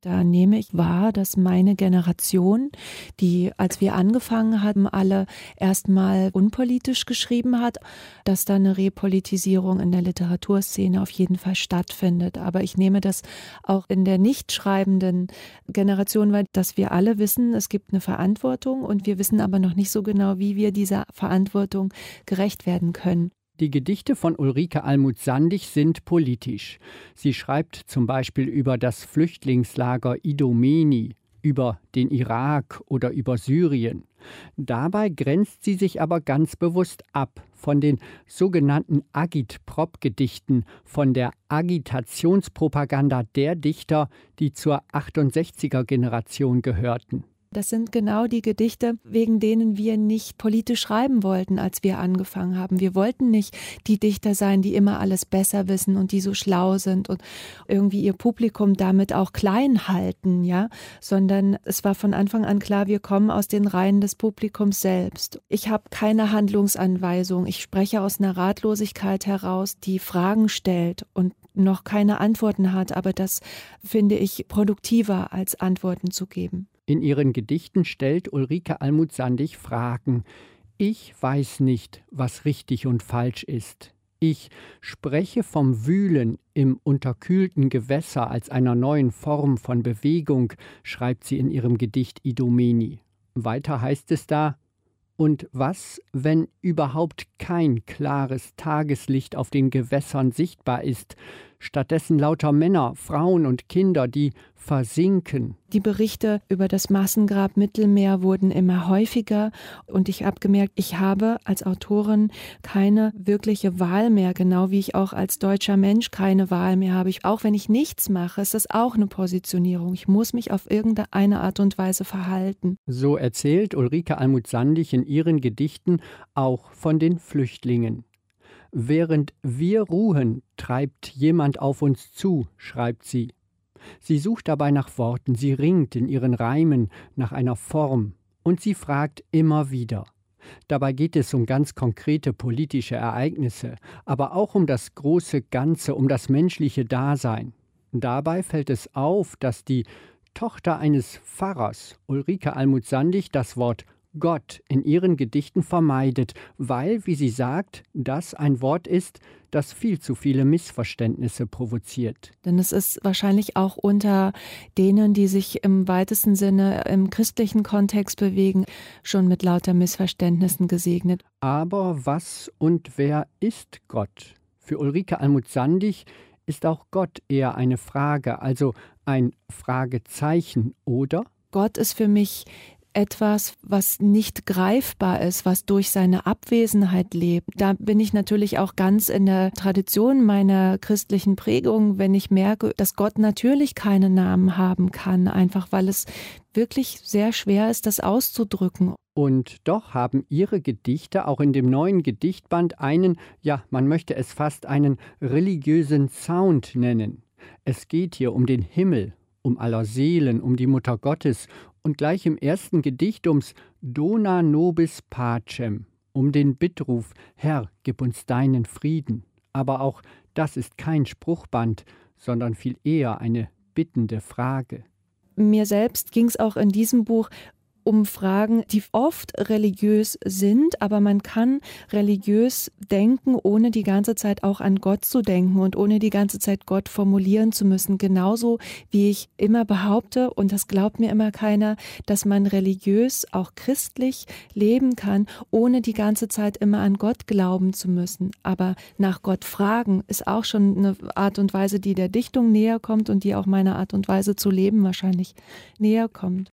Da nehme ich wahr, dass meine Generation, die, als wir angefangen haben, alle erstmal unpolitisch geschrieben hat, dass da eine Repolitisierung in der Literaturszene auf jeden Fall stattfindet. Aber ich nehme das auch in der nicht schreibenden Generation wahr, dass wir alle wissen, es gibt eine Verantwortung und wir wissen aber noch nicht so genau, wie wir dieser Verantwortung gerecht werden können. Die Gedichte von Ulrike Almuth-Sandig sind politisch. Sie schreibt zum Beispiel über das Flüchtlingslager Idomeni, über den Irak oder über Syrien. Dabei grenzt sie sich aber ganz bewusst ab von den sogenannten Agitprop-Gedichten, von der Agitationspropaganda der Dichter, die zur 68er-Generation gehörten. Das sind genau die Gedichte, wegen denen wir nicht politisch schreiben wollten, als wir angefangen haben. Wir wollten nicht die Dichter sein, die immer alles besser wissen und die so schlau sind und irgendwie ihr Publikum damit auch klein halten, ja, sondern es war von Anfang an klar, wir kommen aus den Reihen des Publikums selbst. Ich habe keine Handlungsanweisung. Ich spreche aus einer Ratlosigkeit heraus, die Fragen stellt und noch keine Antworten hat, aber das finde ich produktiver, als Antworten zu geben. In ihren Gedichten stellt Ulrike Almuth-Sandig Fragen. Ich weiß nicht, was richtig und falsch ist. Ich spreche vom Wühlen im unterkühlten Gewässer als einer neuen Form von Bewegung, schreibt sie in ihrem Gedicht Idomeni. Weiter heißt es da: Und was, wenn überhaupt kein klares Tageslicht auf den Gewässern sichtbar ist, stattdessen lauter Männer, Frauen und Kinder, die versinken? Die Berichte über das Massengrab Mittelmeer wurden immer häufiger und ich habe gemerkt, ich habe als Autorin keine wirkliche Wahl mehr, genau wie ich auch als deutscher Mensch keine Wahl mehr habe. Auch wenn ich nichts mache, ist das auch eine Positionierung. Ich muss mich auf irgendeine Art und Weise verhalten. So erzählt Ulrike Almuth-Sandig in ihren Gedichten auch von den Flüchtlingen. Während wir ruhen, treibt jemand auf uns zu, schreibt sie. Sie sucht dabei nach Worten, sie ringt in ihren Reimen nach einer Form und sie fragt immer wieder. Dabei geht es um ganz konkrete politische Ereignisse, aber auch um das große Ganze, um das menschliche Dasein. Dabei fällt es auf, dass die Tochter eines Pfarrers, Ulrike Almuth-Sandig, das Wort Gott in ihren Gedichten vermeidet, weil, wie sie sagt, das ein Wort ist, das viel zu viele Missverständnisse provoziert. Denn es ist wahrscheinlich auch unter denen, die sich im weitesten Sinne im christlichen Kontext bewegen, schon mit lauter Missverständnissen gesegnet. Aber was und wer ist Gott? Für Ulrike Almuth-Sandig ist auch Gott eher eine Frage, also ein Fragezeichen, oder? Gott ist für mich etwas, was nicht greifbar ist, was durch seine Abwesenheit lebt. Da bin ich natürlich auch ganz in der Tradition meiner christlichen Prägung, wenn ich merke, dass Gott natürlich keine Namen haben kann, einfach weil es wirklich sehr schwer ist, das auszudrücken. Und doch haben ihre Gedichte auch in dem neuen Gedichtband einen, ja, man möchte es fast einen religiösen Sound nennen. Es geht hier um den Himmel, um aller Seelen, um die Mutter Gottes und gleich im ersten Gedicht ums Dona nobis pacem, um den Bittruf, Herr, gib uns deinen Frieden. Aber auch das ist kein Spruchband, sondern viel eher eine bittende Frage. Mir selbst ging es auch in diesem Buch um Fragen, die oft religiös sind, aber man kann religiös denken, ohne die ganze Zeit auch an Gott zu denken und ohne die ganze Zeit Gott formulieren zu müssen. Genauso wie ich immer behaupte, und das glaubt mir immer keiner, dass man religiös, auch christlich leben kann, ohne die ganze Zeit immer an Gott glauben zu müssen. Aber nach Gott fragen ist auch schon eine Art und Weise, die der Dichtung näher kommt und die auch meiner Art und Weise zu leben wahrscheinlich näher kommt.